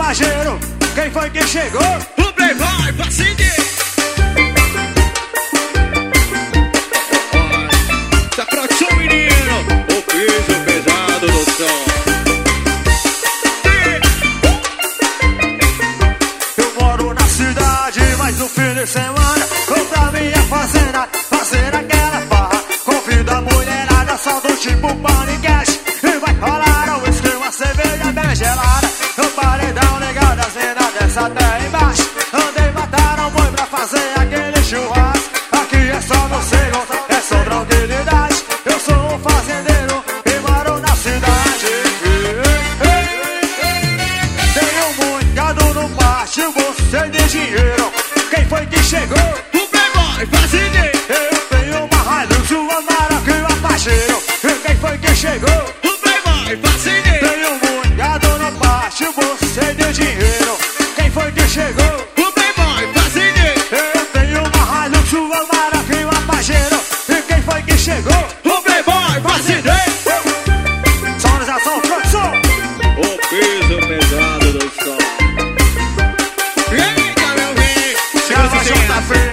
pajeiro, quem foi que chegou? O Playboy Facine. Tá pronto, menino? O piso pesado do som. Eu moro na cidade, mas no fim de semana vou pra minha fazenda fazer aquela farra. Convido a mulherada só do tipo paniquete e vai rolar um whisky, uma cerveja bem gelada. No paredão ligado, a cena dessa até embaixo. Andei mataram boi pra fazer aquele churrasco. Aqui é só no seco, é só tranquilidade. Eu sou um fazendeiro e moro na cidade. Tenho muito gado no pátio, você de dinheiro. Quem foi que chegou? O Playboy Facine. Eu tenho uma Hilux, uma Maracanã, uma Pajero. Quem foi que chegou? O Playboy Facine. Tenho muito gado no pátio, você de dinheiro. Quem foi que chegou? O Playboy Facine. Eu tenho uma Hilux, uma Maracanã, uma Pajero. Quem foi que chegou? O Playboy Facine. Sonorização, produção. O piso pesado do som. Eita, meu bem. Chama JP.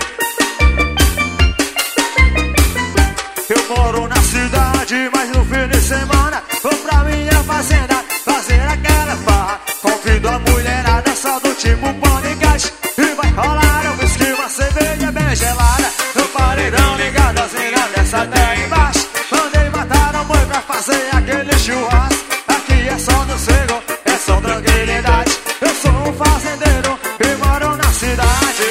Eu moro na cidade, mas no fim de semana vou pra minha fazenda fazer aquela farra. Convido a mulherada só do tipo paniquete e vai rolar um whisky, uma cerveja bem gelada. No paredão ligado, a cena dessa até embaixo. Mandei matar um boi pra fazer aquele churrasco. Aqui é só no seco, é só tranquilidade. Eu sou um fazendeiro e moro na cidade.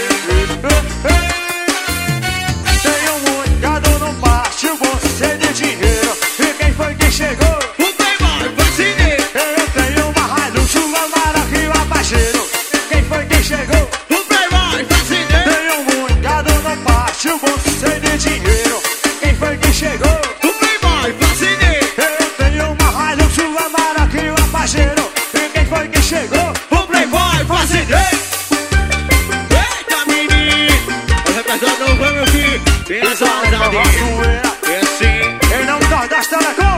Tenho muito gado no pátio, você de dinheiro. E quem foi que chegou? O Playboy Facine. Eu tenho uma Hilux, uma Maracanã, uma Pajero. Quem foi que chegou? O Playboy Facine. Tenho muito gado no pátio, você de dinheiro. Quem foi que chegou? O Playboy Facine. Eu tenho uma Hilux, uma Maracanã, uma Pajero. E quem foi que chegou? O Playboy Facine. Eita, menino. O repertório não vai, meu filho. Pensa na Zoeira, É assim. em nome das Telecom.